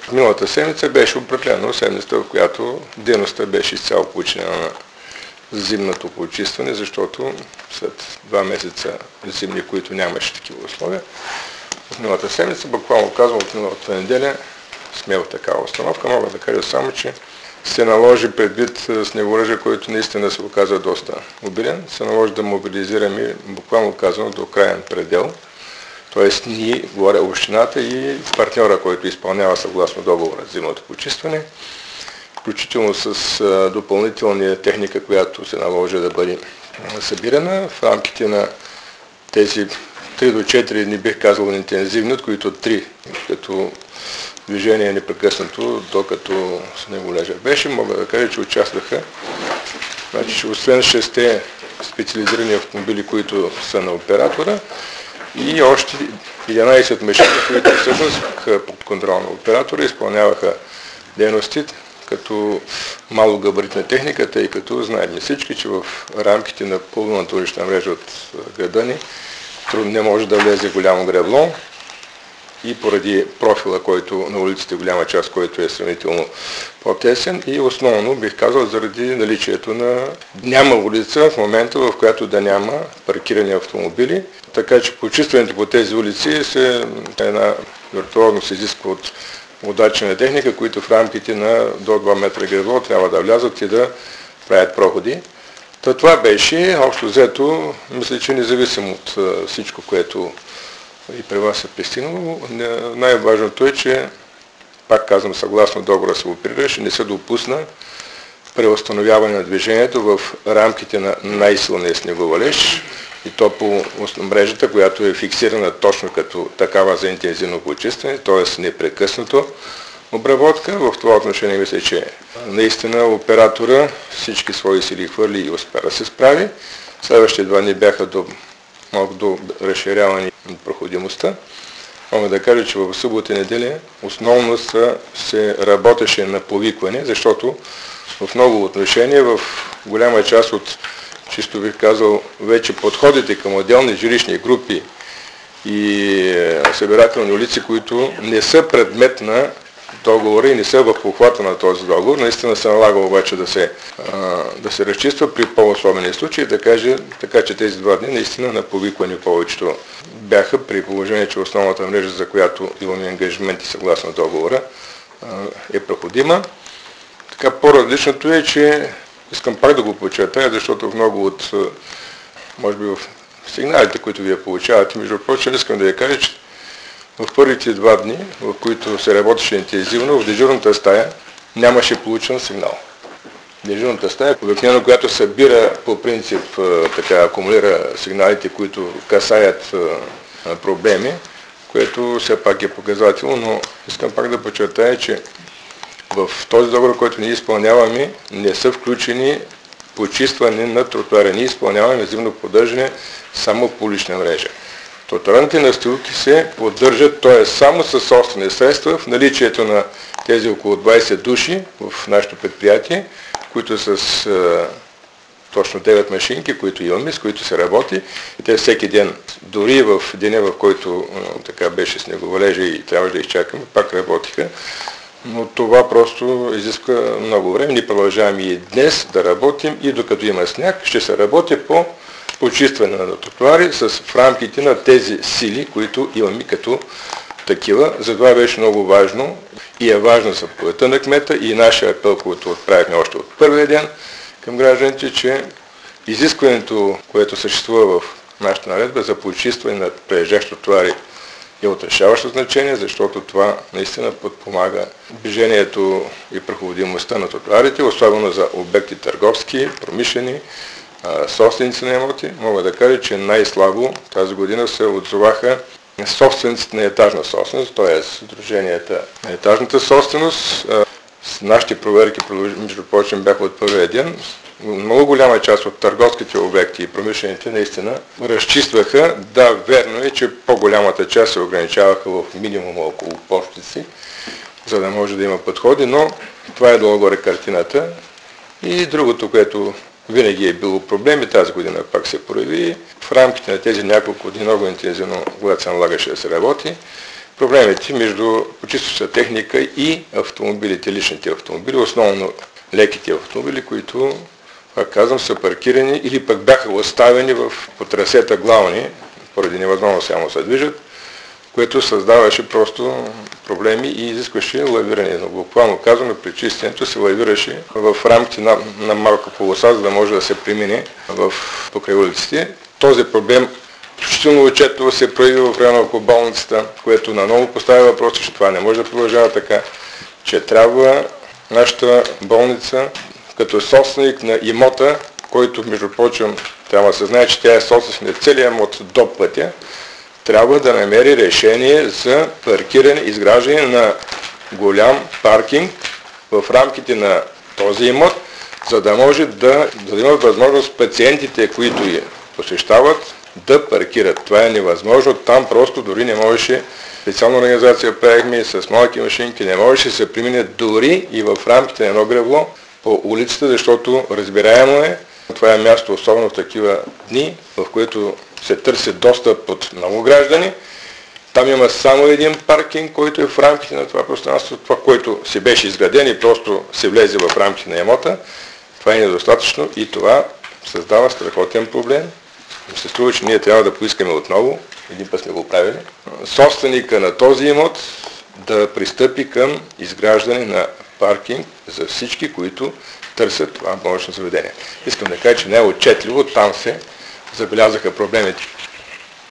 Миналата седмица беше определено седмицата, в която дейността беше изцяло подчинена на зимното почистване, защото след 2 месеца зимни, които нямаше такива условия, в миналата седмица, буквално казвам от миналата неделя, сме в такава установка. Мога да кажа само, че се наложи предвид снеголъжа, който наистина се оказа доста обилен, се наложи да мобилизираме, буквално казано, до краен предел. Т.е. ние, говоря общината и партньора, който изпълнява съгласно договора за зимното почистване, включително с допълнителна техника, която се наложи да бъде събирана в рамките на тези 3 до 4 дни, бих казал, интензивни, от които 3 като движение непрекъснато, докато снеголежа беше. Мога да кажа, че участваха, значи, освен 6 специализирани автомобили, които са на оператора, и още 11 машини, които всъщност под контрол на оператора изпълняваха дейности като малогабаритна техника, тъй като знаем всички, че в рамките на пълната улична мрежа от града ни трудно не може да влезе голямо гребло и поради профила, който на улиците, голяма част, който е сравнително по-тесен, и основно, бих казал, заради наличието на няма улица в момента, в която да няма паркирани автомобили. Така че почистването по тези улици една виртуозност изисква от удачна техника, които в рамките на до 2 метра гребло трябва да влязат и да правят проходи. Това беше, общо взето, мисля, че независимо от всичко, което и при вас е пристигнало, най-важното е, че, пак казвам, съгласно договора се оперираше, не се допусна преустановяване на движението в рамките на най-силния снеговалеж, и то по мрежата, която е фиксирана точно като такава за интензивно почистване, т.е. непрекъснато обработка. В това отношение мисля, че наистина оператора всички свои сили хвърли и успя да се справи. Следващите 2 дни бяха малко до разширяване на проходимостта. Мога да кажа, че в събота и неделя основно се работеше на повикване, защото в много отношения, в голяма част от, чисто бих казал, вече подходите към отделни жилищни групи и събирателни улици, които не са предмет на договора и не са в обхвата на този договор. Наистина се налага обаче да се разчиства при по-особени случаи, така че тези 2 дни наистина на повикване повечето бяха, при положение, че основната мрежа, за която имаме ангажименти съгласно договора, е проходима. Така по-различното е, че искам пак да го подчертая, защото в много от, може би в сигналите, които вие получавате, между прочим, искам да я кажа, че в първите 2 дни, в които се работеше интензивно, в дежурната стая нямаше получен сигнал. Дежурната стая, обикновено, която събира по принцип, акумулира сигналите, които касаят проблеми, което все пак е показателно, но искам пак да подчертая, че в този договор, който ние изпълняваме, не са включени почистване на тротуара. Ние изпълняваме зимно поддържане само по улична мрежа. Тротуарните настилки се поддържат, т.е. само със собствени средства, в наличието на тези около 20 души в нашето предприятие, които с точно 9 машинки, които имаме, с които се работи. И те всеки ден, дори в деня, в който беше снеговалежа и трябваше да изчакаме, пак работиха. Но това просто изисква много време. Ние продължаваме и днес да работим и докато има сняг, ще се работи по почистване на тротуари в рамките на тези сили, които имаме като такива. Затова беше много важно и е важно за заповедта на кмета и нашия апел, който отправихме още от първия ден към гражданите, че изискването, което съществува в нашата наредба за почистване на преезжащи тротуари, е от решаващо значение, защото това наистина подпомага движението и проходимостта на тротуарите, особено за обекти търговски, промишлени, собственици на имоти. Мога да кажа, че най-слабо тази година се отзоваха собствениците на етажна собственост, т.е. сдруженията на етажната собственост. С нашите проверки, между прочим, бяха от първия ден. Много голяма част от търговските обекти и промишлените наистина разчистваха. Да, верно е, че по-голямата част се ограничаваха в минимум около пощици, за да може да има подходи, но това е долу-горе картината. И другото, което винаги е било проблем и тази година пак се прояви, в рамките на тези няколко дни много интензивно, когато се налагаше да се работи, проблемите между почистваща техника и автомобилите, личните автомобили, основно леките автомобили, които, пак казвам, са паркирани или пък бяха оставени по трасета главни, поради невъзможност само се движат, което създаваше просто проблеми и изискваше лавиране. Но буквално казано, при чистенето се лавираше в рамките на малка полоса, за да може да се премине покрай улиците. Този проблем включително отчетливо се прояви в района около болницата, което наново поставя въпроса, че това не може да продължава така, че трябва нашата болница като собственик на имота, който между прочим трябва да се знае, че тя е собственик на целия имот до пътя, трябва да намери решение за паркиране, изграждане на голям паркинг в рамките на този имот, за да може да имат възможност пациентите, които я посещават, да паркират. Това е невъзможно. Там просто дори не можеше, специална организация правихме с малки машинки, не можеше да се премине дори и в рамките на едно гревло по улицата, защото разбираемо е, това е място, особено в такива дни, в които се търси достъп от много граждани. Там има само един паркинг, който е в рамките на това пространство, това, което се беше изграден и просто се влезе в рамките на имота. Това е недостатъчно и това създава страхотен проблем. Ми се струва, че ние трябва да поискаме отново, един път сме го правили, собственика на този имот да пристъпи към изграждане на паркинг за всички, които търсят това болнично заведение. Искам да кажа, че не е отчетливо, там се забелязаха проблемите.